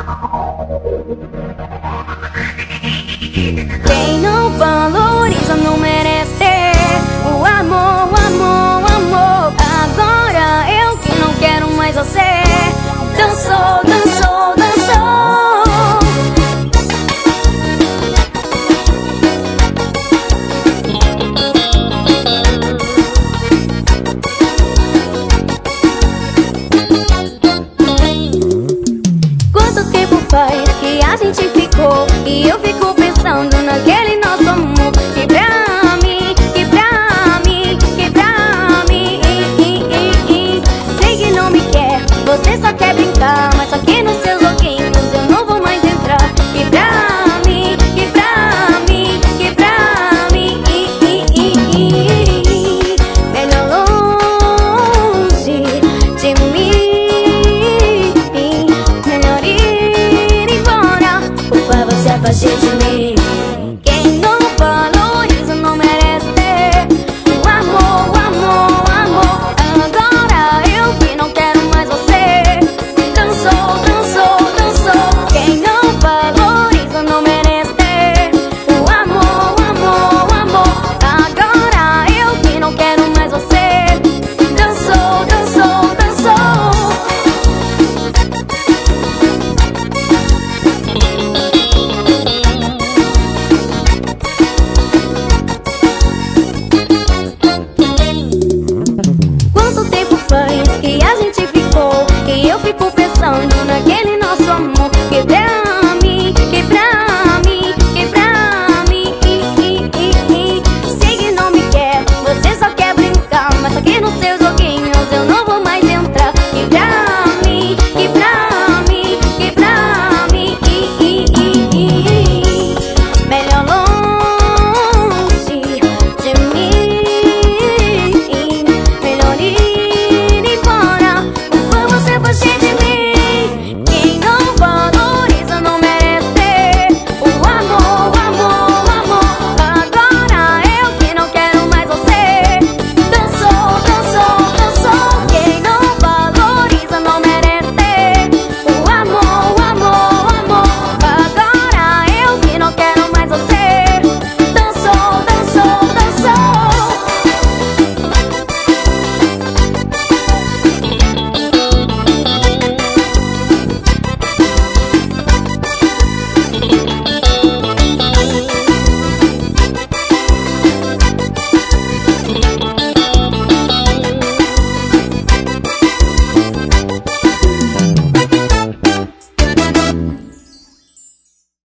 Quem não valoriza não merece ter o amor, o amor, o amor. Agora eu que não quero mais você. Dançou, dançou, dançou. Quanto tempo faz que a gente ficou e eu fico pensando naquele nosso amor. Que pra mim, que pra mim, que pra mim. Sei que não me quer, você só quer brincar, mas só que nos seus joguinhos eu não vou mais entrar. Que pra mim, que pra mim, que pra mim. Melhor longe de mim. Melhor ir embora. Por favor, se afaste de mim.